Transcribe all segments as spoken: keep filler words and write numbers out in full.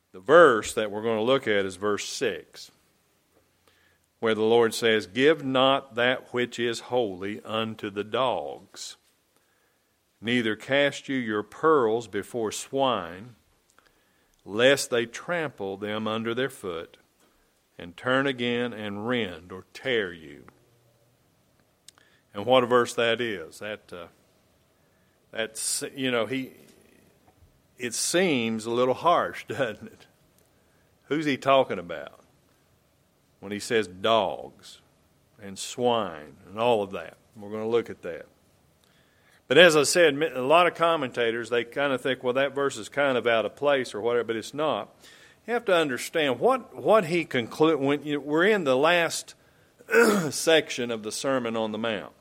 The verse that we're going to look at is verse six, where the Lord says, "Give not that which is holy unto the dogs, neither cast you your pearls before swine, lest they trample them under their foot, and turn again and rend or tear you." And what a verse that is. That uh, that's you know he. It seems a little harsh, doesn't it? Who's he talking about when he says dogs and swine and all of that? We're going to look at that. But as I said, a lot of commentators, they kind of think, well, that verse is kind of out of place or whatever, but it's not. You have to understand what, what he conclude when you, we're in the last section of the Sermon on the Mount.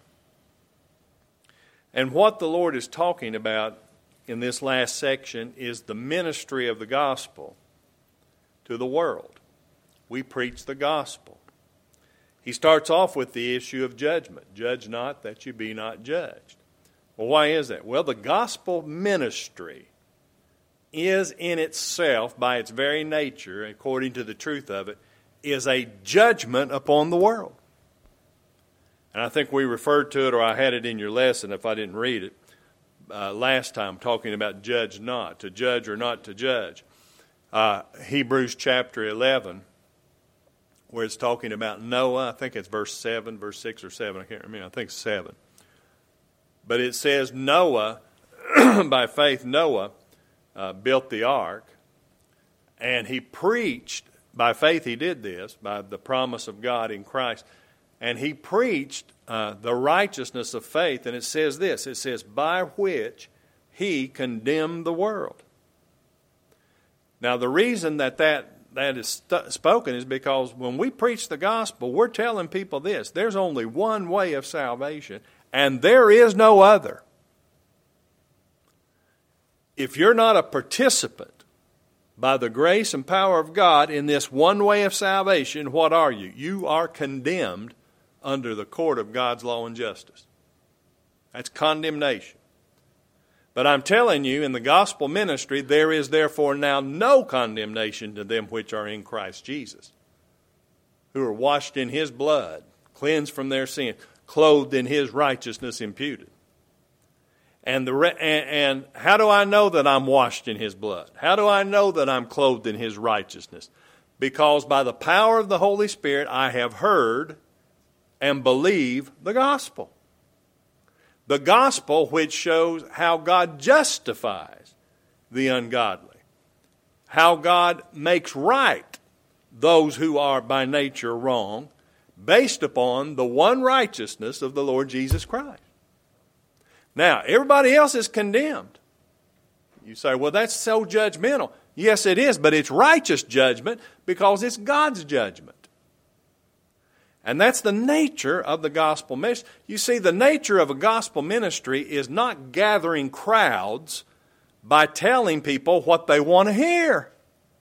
And what the Lord is talking about in this last section is the ministry of the gospel to the world. We preach the gospel. He starts off with the issue of judgment. Judge not that you be not judged. Well, why is that? Well, the gospel ministry is in itself, by its very nature, according to the truth of it, is a judgment upon the world. And I think we referred to it, or I had it in your lesson if I didn't read it, Uh, last time, talking about judge not, to judge or not to judge. Uh, Hebrews chapter eleven, where it's talking about Noah. I think it's verse seven, verse six or seven. I can't remember. I think seven. But it says Noah, by faith Noah, uh, built the ark, and he preached, by faith he did this, by the promise of God in Christ, and he preached Uh, the righteousness of faith, and it says this, it says, by which he condemned the world. Now the reason that that, that is st- spoken is because when we preach the gospel, we're telling people this, there's only one way of salvation, and there is no other. If you're not a participant by the grace and power of God in this one way of salvation, what are you? You are condemned under the court of God's law and justice. That's condemnation. But I'm telling you, in the gospel ministry, there is therefore now no condemnation to them which are in Christ Jesus, who are washed in His blood, cleansed from their sin, clothed in His righteousness imputed. And, the re- and, and how do I know that I'm washed in His blood? How do I know that I'm clothed in His righteousness? Because by the power of the Holy Spirit, I have heard and believe the gospel. The gospel which shows how God justifies the ungodly. How God makes right those who are by nature wrong based upon the one righteousness of the Lord Jesus Christ. Now, everybody else is condemned. You say, well, that's so judgmental. Yes, it is, but it's righteous judgment because it's God's judgment. And that's the nature of the gospel ministry. You see, the nature of a gospel ministry is not gathering crowds by telling people what they want to hear.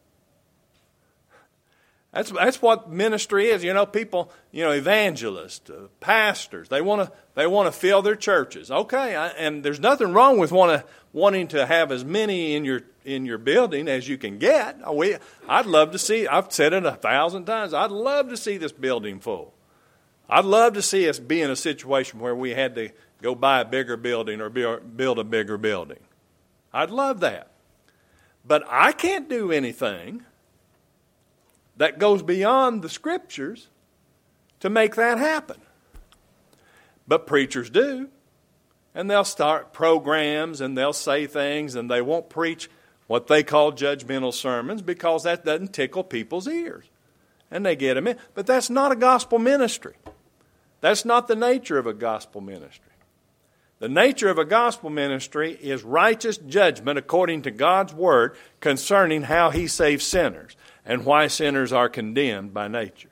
That's that's what ministry is. You know, people, you know, evangelists, uh, pastors, they want to they want to fill their churches. Okay, I, and there's nothing wrong with want to, wanting to have as many in your in your building as you can get. We, I'd love to see. I've said it a thousand times. I'd love to see this building full. I'd love to see us be in a situation where we had to go buy a bigger building or build a bigger building. I'd love that. But I can't do anything that goes beyond the Scriptures to make that happen. But preachers do. And they'll start programs and they'll say things and they won't preach what they call judgmental sermons because that doesn't tickle people's ears. And they get them in. But that's not a gospel ministry. That's not the nature of a gospel ministry. The nature of a gospel ministry is righteous judgment according to God's Word concerning how He saves sinners and why sinners are condemned by nature.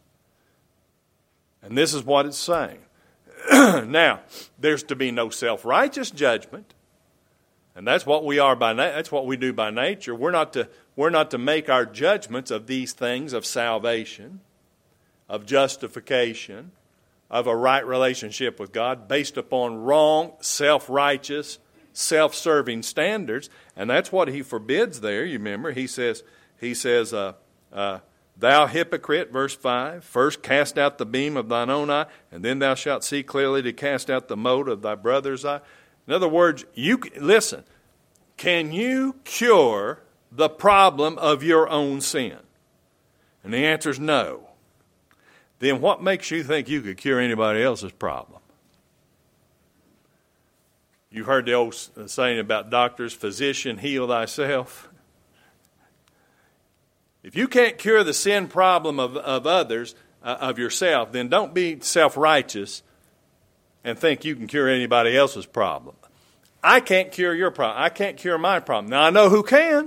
And this is what it's saying. Now, there's to be no self-righteous judgment, and that's what we are by na- that's what we do by nature. We're not to we're not to make our judgments of these things of salvation, of justification, of a right relationship with God based upon wrong, self-righteous, self-serving standards. And that's what He forbids there. You remember, He says, he says, uh, uh, thou hypocrite, verse five, first cast out the beam of thine own eye, and then thou shalt see clearly to cast out the mote of thy brother's eye. In other words, you listen, can you cure the problem of your own sin? And the answer is no. Then what makes you think you could cure anybody else's problem? You've heard the old saying about doctors, physician, heal thyself. If you can't cure the sin problem of, of others, uh, of yourself, then don't be self-righteous and think you can cure anybody else's problem. I can't cure your problem. I can't cure my problem. Now, I know who can.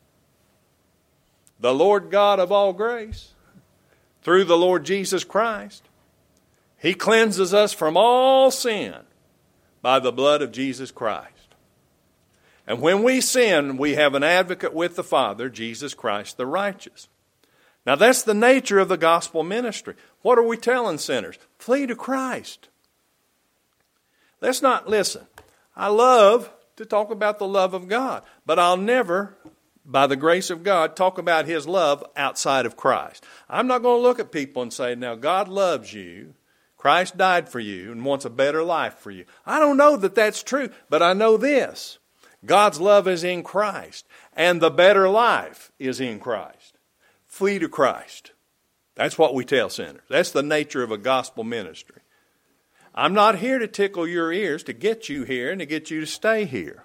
The Lord God of all grace, through the Lord Jesus Christ. He cleanses us from all sin by the blood of Jesus Christ. And when we sin, we have an advocate with the Father, Jesus Christ the righteous. Now that's the nature of the gospel ministry. What are we telling sinners? Flee to Christ. Let's not listen. I love to talk about the love of God, but I'll never, by the grace of God, talk about His love outside of Christ. I'm not going to look at people and say, now God loves you, Christ died for you, and wants a better life for you. I don't know that that's true, but I know this. God's love is in Christ, and the better life is in Christ. Flee to Christ. That's what we tell sinners. That's the nature of a gospel ministry. I'm not here to tickle your ears to get you here and to get you to stay here.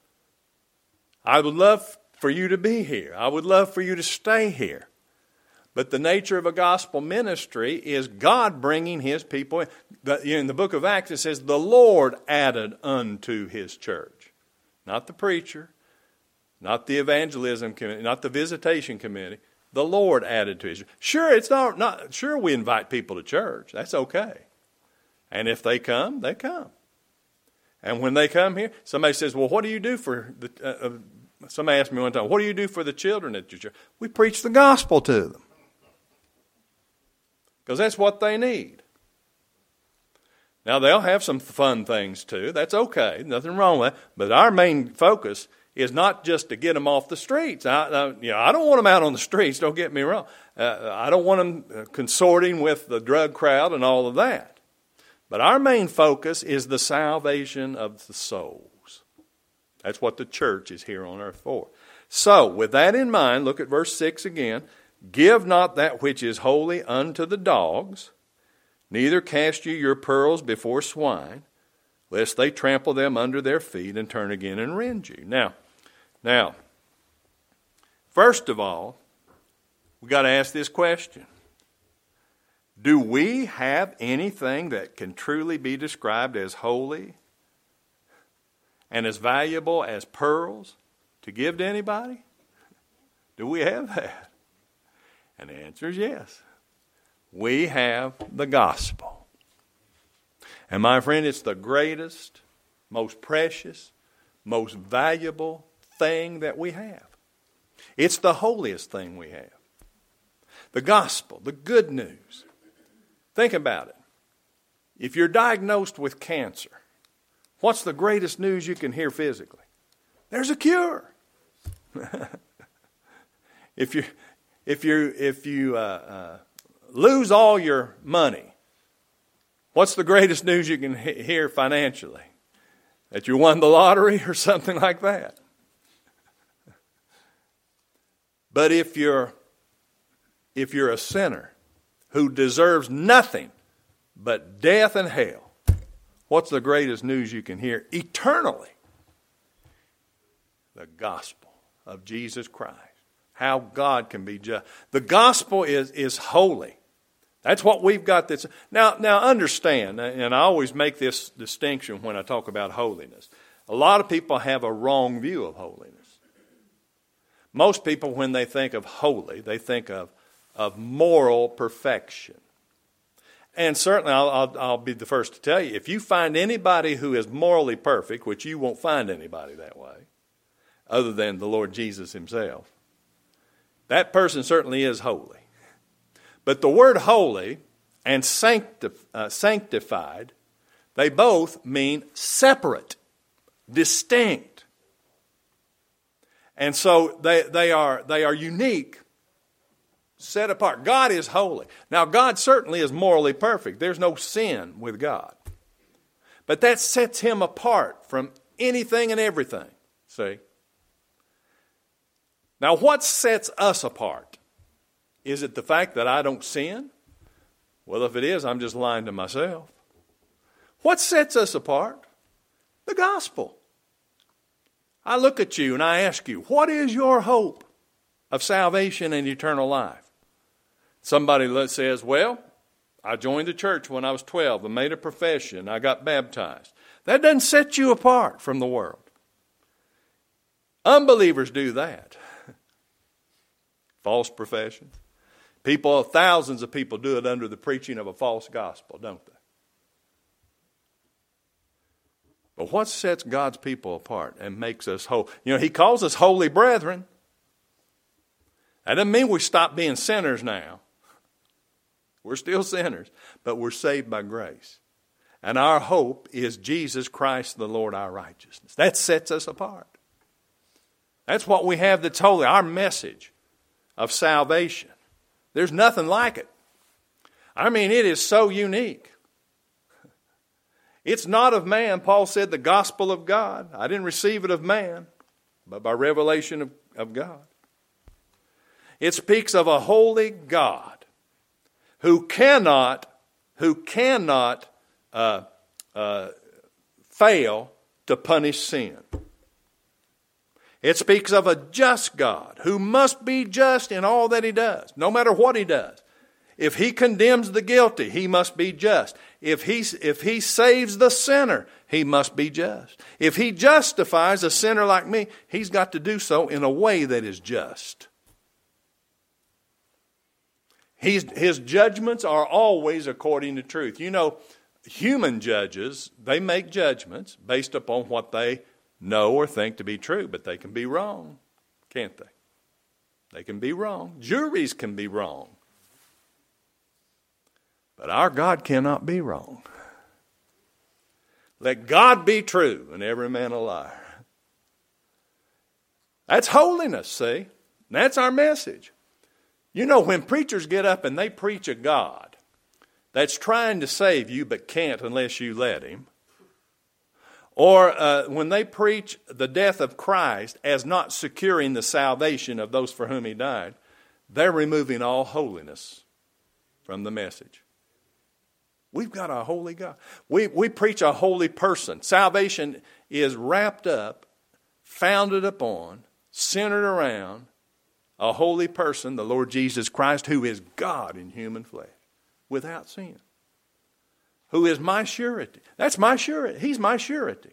I would love for you to be here. I would love for you to stay here. But the nature of a gospel ministry is God bringing His people in. In the book of Acts it says, the Lord added unto His church. Not the preacher, not the evangelism committee, not the visitation committee. The Lord added to His church. Sure, it's not, not sure we invite people to church. That's okay. And if they come, they come. And when they come here, somebody says, well, what do you do for the, uh, uh, somebody asked me one time, what do you do for the children at your church? We preach the gospel to them. Because that's what they need. Now, they'll have some fun things too. That's okay. Nothing wrong with that. But our main focus is not just to get them off the streets. I, I, you know, I don't want them out on the streets, don't get me wrong. Uh, I don't want them consorting with the drug crowd and all of that. But our main focus is the salvation of the souls. That's what the church is here on earth for. So, with that in mind, look at verse six again. Give not that which is holy unto the dogs, neither cast ye your pearls before swine, lest they trample them under their feet and turn again and rend you. Now, now, first of all, we've got to ask this question. Do we have anything that can truly be described as holy and as valuable as pearls to give to anybody? Do we have that? And the answer is yes. We have the gospel. And my friend, it's the greatest, most precious, most valuable thing that we have. It's the holiest thing we have. The gospel, the good news. Think about it. If you're diagnosed with cancer, what's the greatest news you can hear physically? There's a cure. if you, if you, if you, uh, uh, lose all your money, what's the greatest news you can he- hear financially? That you won the lottery or something like that. But if you're if you're a sinner who deserves nothing but death and hell, what's the greatest news you can hear eternally? The gospel of Jesus Christ. How God can be just. The gospel is, is holy. That's what we've got. That's, now, now understand, and I always make this distinction when I talk about holiness. A lot of people have a wrong view of holiness. Most people, when they think of holy, they think of, of moral perfection. And certainly, I'll, I'll, I'll be the first to tell you, if you find anybody who is morally perfect, which you won't find anybody that way, other than the Lord Jesus Himself, that person certainly is holy. But the word holy and sanctif- uh, sanctified, they both mean separate, distinct. And so they, they are they are unique, set apart. God is holy. Now, God certainly is morally perfect. There's no sin with God. But that sets him apart from anything and everything. See? Now, what sets us apart? Is it the fact that I don't sin? Well, if it is, I'm just lying to myself. What sets us apart? The gospel. I look at you and I ask you, what is your hope of salvation and eternal life? Somebody says, well, I joined the church when I was twelve and made a profession. I got baptized. That doesn't set you apart from the world. Unbelievers do that. False professions. People, thousands of people do it under the preaching of a false gospel, don't they? But what sets God's people apart and makes us whole? You know, he calls us holy brethren. That doesn't mean we stop being sinners now. We're still sinners, but we're saved by grace. And our hope is Jesus Christ the Lord our righteousness. That sets us apart. That's what we have that's holy, our message of salvation. There's nothing like it. I mean, it is so unique. It's not of man. Paul said the gospel of God. I didn't receive it of man, but by revelation of, of God. It speaks of a holy God who cannot, who cannot uh, uh, fail to punish sin. It speaks of a just God who must be just in all that he does, no matter what he does. If he condemns the guilty, he must be just. If he, if he saves the sinner, he must be just. If he justifies a sinner like me, he's got to do so in a way that is just. He's, his judgments are always according to truth. You know, human judges, they make judgments based upon what they know or think to be true, but they can be wrong, can't they? They can be wrong. Juries can be wrong. But our God cannot be wrong. Let God be true and every man a liar. That's holiness, see? That's our message. You know, when preachers get up and they preach a God that's trying to save you but can't unless you let him, or uh, when they preach the death of Christ as not securing the salvation of those for whom he died, they're removing all holiness from the message. We've got a holy God. We, we preach a holy person. Salvation is wrapped up, founded upon, centered around a holy person, the Lord Jesus Christ, who is God in human flesh, without sin. Who is my surety. That's my surety. He's my surety.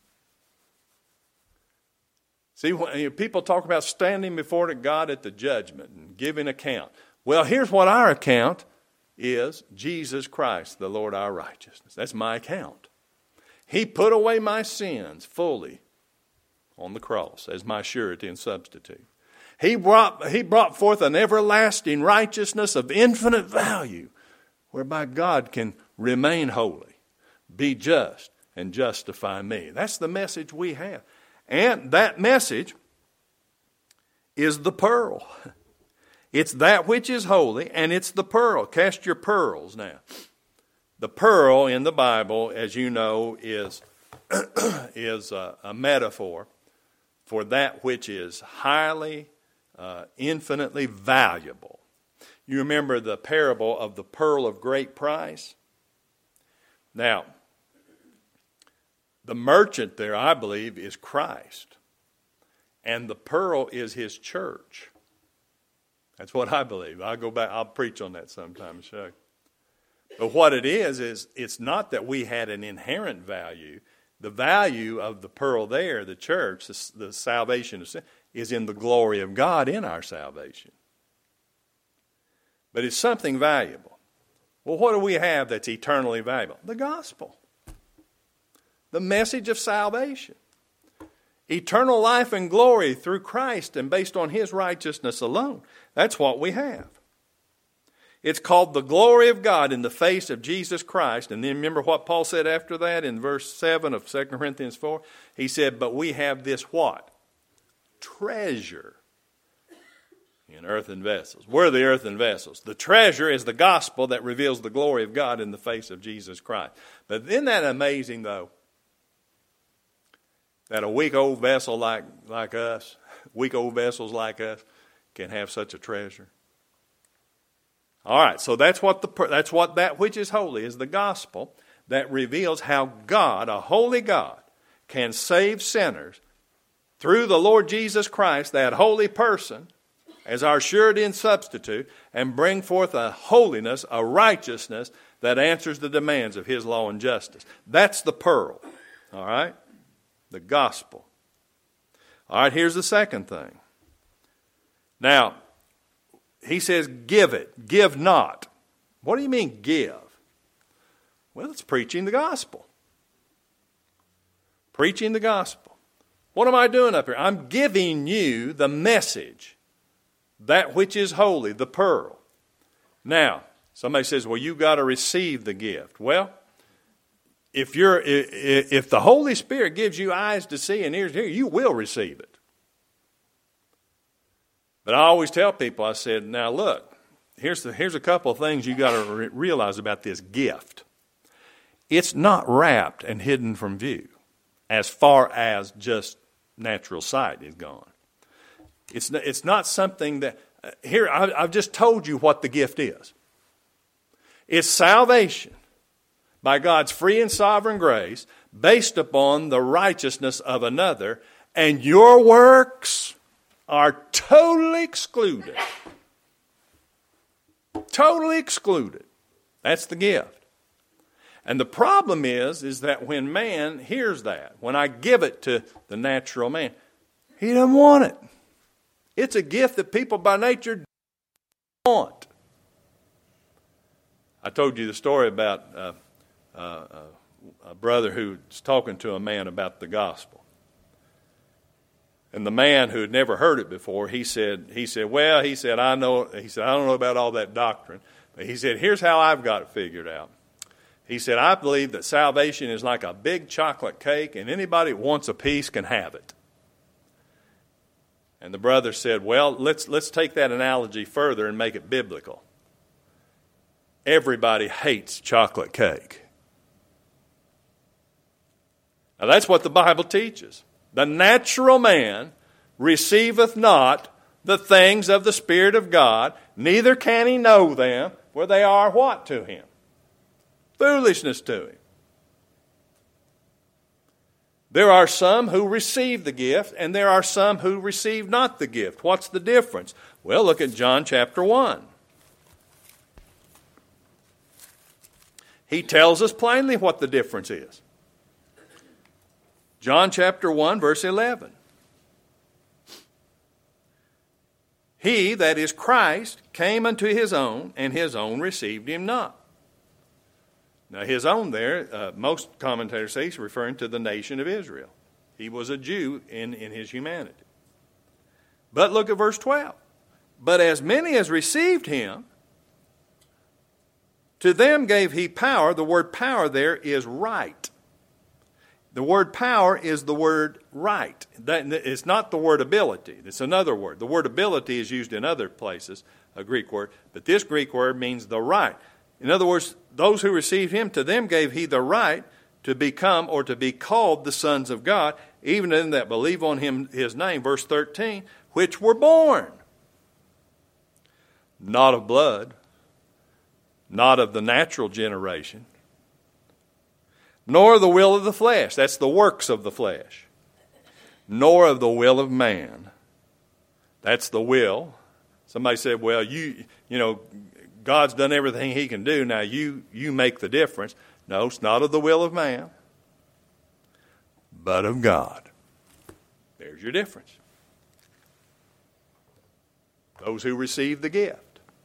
See, when people talk about standing before God at the judgment and giving account. Well, here's what our account is. Jesus Christ, the Lord our righteousness. That's my account. He put away my sins fully on the cross as my surety and substitute. He brought, he brought forth an everlasting righteousness of infinite value, whereby God can remain holy, be just, and justify me. That's the message we have. And that message is the pearl. It's that which is holy, and it's the pearl. Cast your pearls now. The pearl in the Bible, as you know, is, is a, a metaphor for that which is highly Uh, infinitely valuable. You remember the parable of the pearl of great price? Now, the merchant there, I believe, is Christ. And the pearl is his church. That's what I believe. I'll go back, I'll preach on that sometime and show you. But what it is, is it's not that we had an inherent value. The value of the pearl there, the church, the, the salvation of sin, is in the glory of God in our salvation. But it's something valuable. Well, what do we have that's eternally valuable? The gospel. The message of salvation. Eternal life and glory through Christ and based on his righteousness alone. That's what we have. It's called the glory of God in the face of Jesus Christ. And then remember what Paul said after that in verse seven of Second Corinthians four? He said, but we have this what? treasure in earthen vessels. We're the earthen vessels. The treasure is the gospel that reveals the glory of God in the face of Jesus Christ. But isn't that amazing, though? That a weak old vessel like, like us, weak old vessels like us, can have such a treasure. All right, so that's what the that's what that which is holy is, the gospel that reveals how God, a holy God, can save sinners through the Lord Jesus Christ, that holy person, as our surety and substitute, and bring forth a holiness, a righteousness that answers the demands of His law and justice. That's the pearl, all right? The gospel. All right, here's the second thing. Now, he says, give it, give not. What do you mean, give? Well, it's preaching the gospel. Preaching the gospel. What am I doing up here? I'm giving you the message, that which is holy, the pearl. Now, somebody says, well, you've got to receive the gift. Well, if you're if the Holy Spirit gives you eyes to see and ears to hear, you will receive it. But I always tell people, I said, now look, here's the, here's a couple of things you got to re- realize about this gift. It's not wrapped and hidden from view as far as just natural sight is gone. It's not, it's not something that, uh, here, I, I've just told you what the gift is. It's salvation by God's free and sovereign grace based upon the righteousness of another, and your works are totally excluded. Totally excluded. That's the gift. And the problem is, is that when man hears that, when I give it to the natural man, he doesn't want it. It's a gift that people by nature don't want. I told you the story about uh, uh, uh, a brother who was talking to a man about the gospel. And the man who had never heard it before, he said, he said, well, he said, I know, he said, I don't know about all that doctrine. But he said, here's how I've got it figured out. He said, I believe that salvation is like a big chocolate cake, and anybody that wants a piece can have it. And the brother said, well, let's let's take that analogy further and make it biblical. Everybody hates chocolate cake. Now that's what the Bible teaches. The natural man receiveth not the things of the Spirit of God, neither can he know them, for they are what to him? Foolishness to him. There are some who receive the gift, and there are some who receive not the gift. What's the difference? Well, look at John chapter one. He tells us plainly what the difference is. John chapter one, verse eleven. He, that is Christ, came unto his own, and his own received him not. Now, his own there, uh, most commentators say he's referring to the nation of Israel. He was a Jew in, in his humanity. But look at verse twelve. But as many as received him, to them gave he power. The word power there is right. The word power is the word right. That, it's not the word ability. It's another word. The word ability is used in other places, a Greek word. But this Greek word means the right. In other words, those who received him, to them gave he the right to become or to be called the sons of God, even in that believe on him his name, verse thirteen, which were born not of blood, not of the natural generation, nor the will of the flesh. That's the works of the flesh. Nor of the will of man. That's the will. Somebody said, well, you, you know, God's done everything he can do. Now you, you make the difference. No, it's not of the will of man, but of God. There's your difference. Those who receive the gift.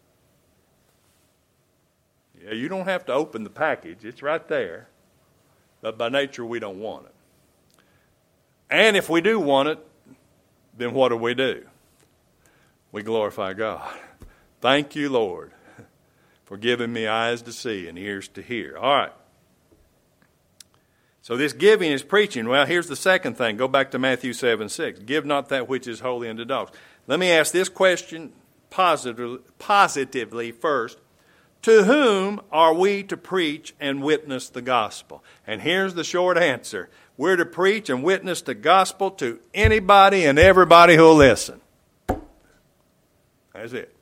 Yeah, you don't have to open the package. It's right there. But by nature, we don't want it. And if we do want it, then what do we do? We glorify God. Thank you, Lord, for giving me eyes to see and ears to hear. All right. So this giving is preaching. Well, here's the second thing. Go back to Matthew seven six. Give not that which is holy unto dogs. Let me ask this question positively, positively first. To whom are we to preach and witness the gospel? And here's the short answer. We're to preach and witness the gospel to anybody and everybody who'll listen. That's it.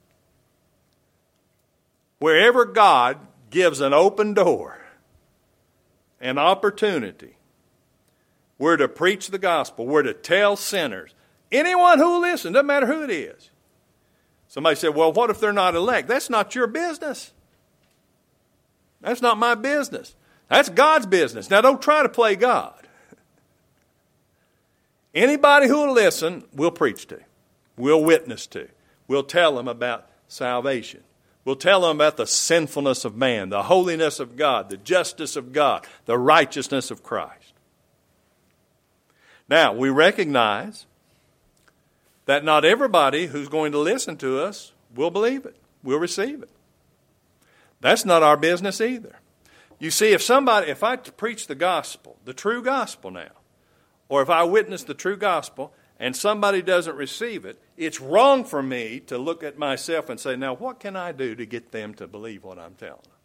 Wherever God gives an open door, an opportunity, we're to preach the gospel. We're to tell sinners, anyone who will listen, doesn't matter who it is. Somebody said, well, what if they're not elect? That's not your business. That's not my business. That's God's business. Now, don't try to play God. Anybody who will listen, we'll preach to. We'll witness to. We'll tell them about salvation. We'll tell them about the sinfulness of man, the holiness of God, the justice of God, the righteousness of Christ. Now, we recognize that not everybody who's going to listen to us will believe it, will receive it. That's not our business either. You see, if somebody, if I preach the gospel, the true gospel now, or if I witness the true gospel and somebody doesn't receive it, it's wrong for me to look at myself and say, now what can I do to get them to believe what I'm telling them?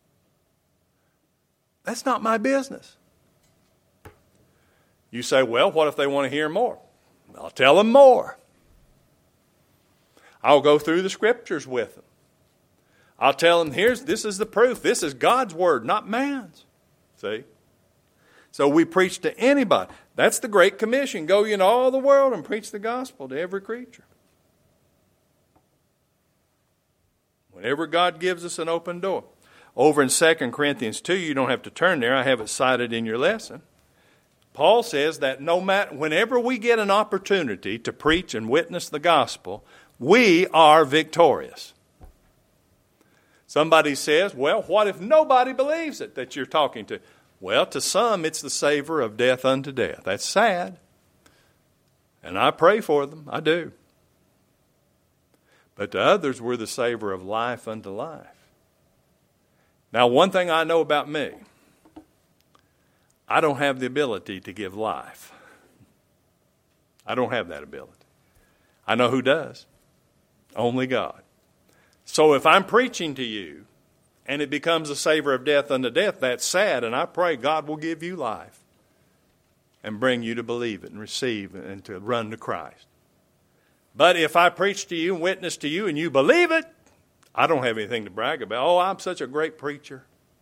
That's not my business. You say, well, what if they want to hear more? I'll tell them more. I'll go through the scriptures with them. I'll tell them, here's, this is the proof. This is God's word, not man's. See? So we preach to anybody. That's the Great Commission. Go ye into all the world and preach the gospel to every creature. Whenever God gives us an open door. Over in Second Corinthians two, you don't have to turn there. I have it cited in your lesson. Paul says that no matter, whenever we get an opportunity to preach and witness the gospel, we are victorious. Somebody says, well, what if nobody believes it that you're talking to? Well, to some, it's the savor of death unto death. That's sad. And I pray for them. I do. But to others, we're the savor of life unto life. Now, one thing I know about me, I don't have the ability to give life. I don't have that ability. I know who does. Only God. So if I'm preaching to you and it becomes a savor of death unto death, that's sad, and I pray God will give you life and bring you to believe it and receive it and to run to Christ. But if I preach to you and witness to you and you believe it, I don't have anything to brag about. Oh, I'm such a great preacher.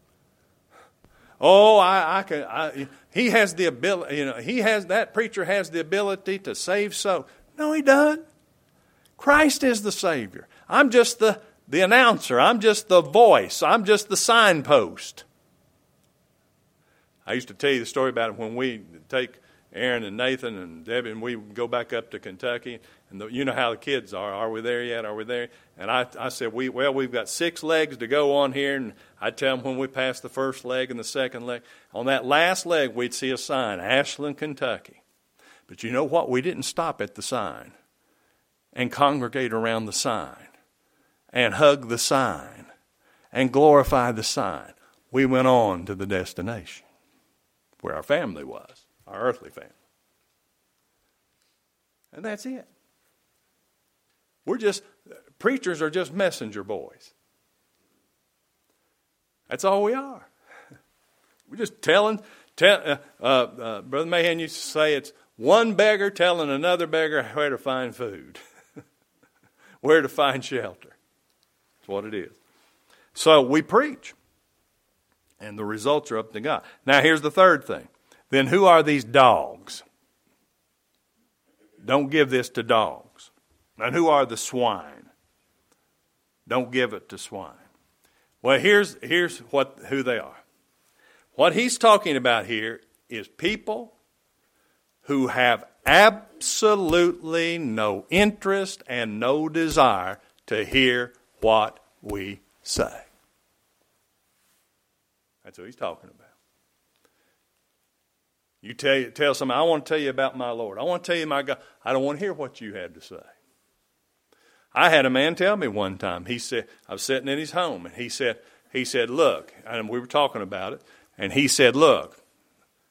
Oh, I, I can. I, he has the ability. You know, he has that preacher has the ability to save souls. No, he doesn't. Christ is the Savior. I'm just the the announcer. I'm just the voice. I'm just the signpost. I used to tell you the story about it when we take Aaron and Nathan and Debbie and we go back up to Kentucky. And the, you know how the kids are. Are we there yet? Are we there? And I, I said, we well, we've got six legs to go on here. And I'd tell them when we pass the first leg and the second leg. On that last leg, we'd see a sign, Ashland, Kentucky. But you know what? We didn't stop at the sign and congregate around the sign and hug the sign and glorify the sign. We went on to the destination where our family was, our earthly family. And that's it. We're just, preachers are just messenger boys. That's all we are. We're just telling, tell, uh, uh, uh, Brother Mahan used to say it's one beggar telling another beggar where to find food, where to find shelter. That's what it is. So we preach, and the results are up to God. Now here's the third thing. Then who are these dogs? Don't give this to dogs. And who are the swine? Don't give it to swine. Well, here's here's what who they are. What he's talking about here is people who have absolutely no interest and no desire to hear what we say. That's what he's talking about. You tell tell somebody, I want to tell you about my Lord. I want to tell you my God. I don't want to hear what you had to say. I had a man tell me one time. He said, I was sitting in his home, and he said, he said, look, and we were talking about it, and he said, look,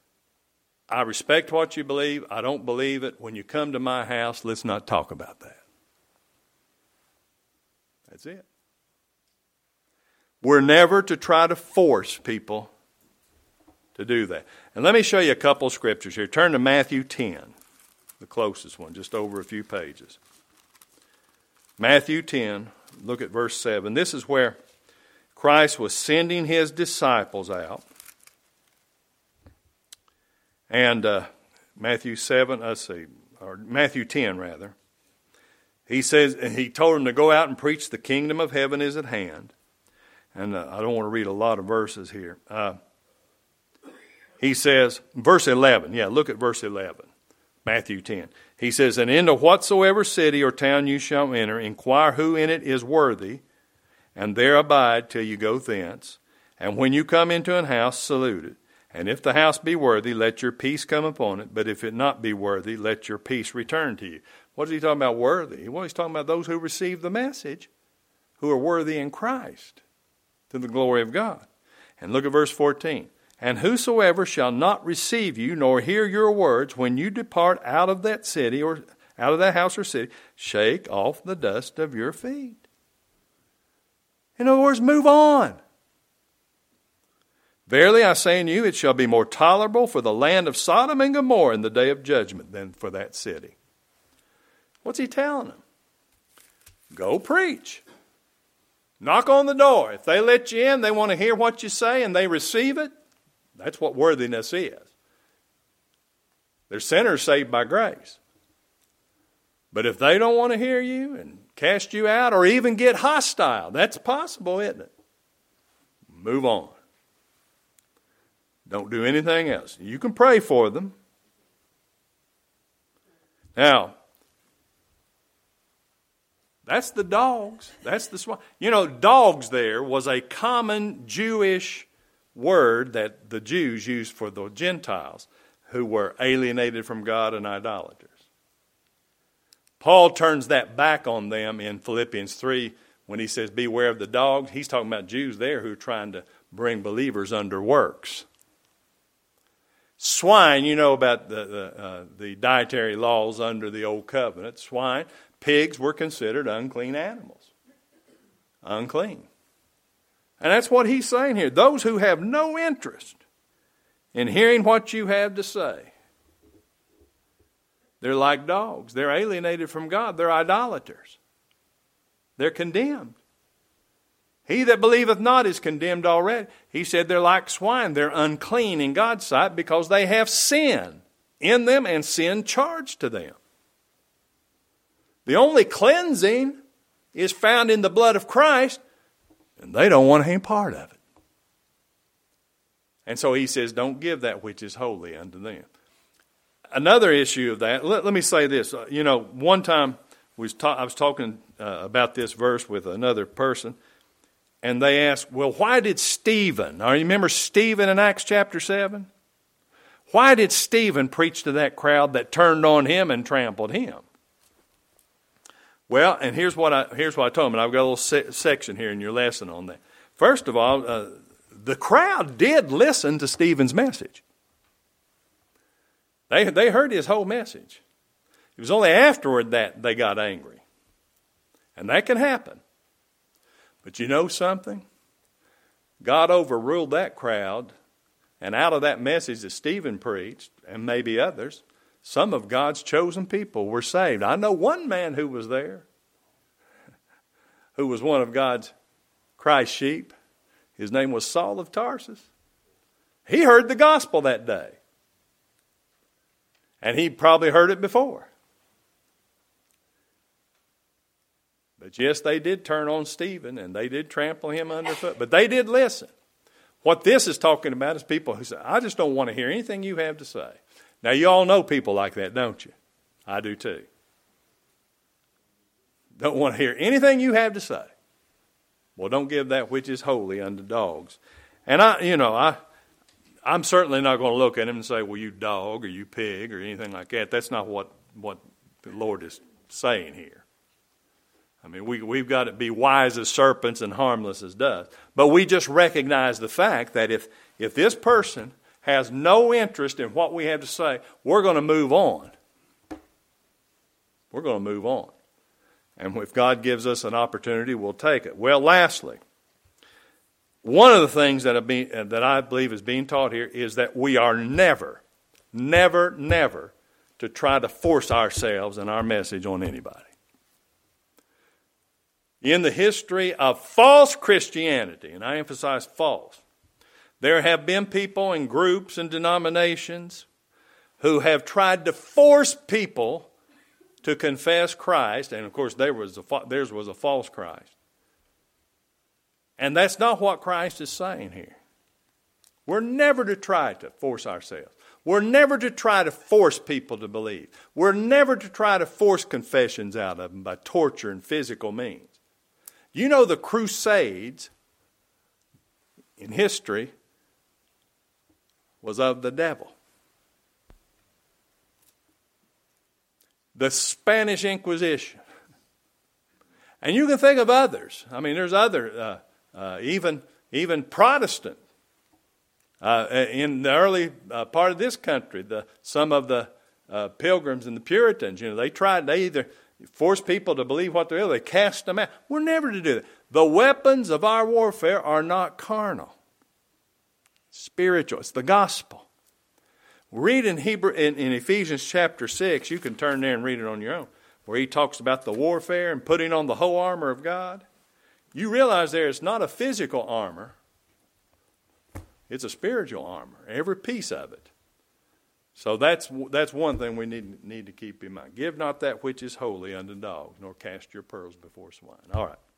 I respect what you believe. I don't believe it. When you come to my house, let's not talk about that. That's it. We're never to try to force people to do that. And let me show you a couple of scriptures here. Turn to Matthew ten, the closest one, just over a few pages. Matthew ten, look at verse seven. This is where Christ was sending his disciples out. And uh, Matthew seven, let's see, or Matthew ten rather. He says, and he told them to go out and preach the kingdom of heaven is at hand. And uh, I don't want to read a lot of verses here. Uh, he says, verse eleven, yeah, look at verse eleven, Matthew ten. He says, and into whatsoever city or town you shall enter, inquire who in it is worthy, and there abide till you go thence. And when you come into an house, salute it. And if the house be worthy, let your peace come upon it. But if it not be worthy, let your peace return to you. What is he talking about worthy? Well, he's talking about those who receive the message, who are worthy in Christ, to the glory of God. And look at verse fourteen. And whosoever shall not receive you, nor hear your words, when you depart out of that city, or out of that house or city, shake off the dust of your feet. In other words, move on. Verily I say unto you, it shall be more tolerable for the land of Sodom and Gomorrah in the day of judgment than for that city. What's he telling them? Go preach. Knock on the door. If they let you in, they want to hear what you say and they receive it. That's what worthiness is. They're sinners saved by grace. But if they don't want to hear you and cast you out or even get hostile, that's possible, isn't it? Move on. Don't do anything else. You can pray for them. Now, that's the dogs. That's the swine. You know, dogs there was a common Jewish word that the Jews used for the Gentiles who were alienated from God and idolaters. Paul turns that back on them in Philippians three when he says, beware of the dogs. He's talking about Jews there who are trying to bring believers under works. Swine, you know about the, the, uh, the dietary laws under the Old Covenant. Swine, pigs were considered unclean animals. Unclean. And that's what he's saying here. Those who have no interest in hearing what you have to say, they're like dogs. They're alienated from God. They're idolaters. They're condemned. He that believeth not is condemned already. He said they're like swine. They're unclean in God's sight because they have sin in them and sin charged to them. The only cleansing is found in the blood of Christ, and they don't want any part of it. And so he says, don't give that which is holy unto them. Another issue of that, let, let me say this. Uh, you know, one time we was ta- I was talking uh, about this verse with another person, and they asked, well, why did Stephen, now you remember Stephen in Acts chapter seven? Why did Stephen preach to that crowd that turned on him and trampled him? Well, and here's what I here's what I told them, and I've got a little se- section here in your lesson on that. First of all, uh, the crowd did listen to Stephen's message. They they heard his whole message. It was only afterward that they got angry. And that can happen. But you know something? God overruled that crowd, and out of that message that Stephen preached, and maybe others, some of God's chosen people were saved. I know one man who was there, who was one of God's Christ's sheep. His name was Saul of Tarsus. He heard the gospel that day. And he probably heard it before. But yes, they did turn on Stephen, and they did trample him underfoot. But they did listen. What this is talking about is people who say, I just don't want to hear anything you have to say. Now, you all know people like that, don't you? I do too. Don't want to hear anything you have to say. Well, don't give that which is holy unto dogs. And I, you know, I, I'm certainly not going to look at him and say, well, you dog or you pig or anything like that. That's not what, what the Lord is saying here. I mean, we, we've got to be wise as serpents and harmless as doves. But we just recognize the fact that if, if this person has no interest in what we have to say, we're going to move on. We're going to move on. And if God gives us an opportunity, we'll take it. Well, lastly, one of the things that I, be, that I believe is being taught here is that we are never, never, never to try to force ourselves and our message on anybody. In the history of false Christianity, and I emphasize false, there have been people and groups and denominations who have tried to force people to confess Christ, and of course there was a, theirs was a false Christ. And that's not what Christ is saying here. We're never to try to force ourselves. We're never to try to force people to believe. We're never to try to force confessions out of them by torture and physical means. You know, the Crusades in history was of the devil. The Spanish Inquisition. And you can think of others. I mean, there's other, uh, uh, even, even Protestant. Uh, in the early uh, part of this country, the, some of the uh, Pilgrims and the Puritans, you know, they tried, they either force people to believe what they're ill, they cast them out. We're never to do that. The weapons of our warfare are not carnal. Spiritual. It's the gospel. Read in Hebrew in, in Ephesians chapter six, you can turn there and read it on your own, where he talks about the warfare and putting on the whole armor of God. You realize there it's not a physical armor. It's a spiritual armor, every piece of it. So that's that's one thing we need, need to keep in mind. Give not that which is holy unto dogs, nor cast your pearls before swine. All right.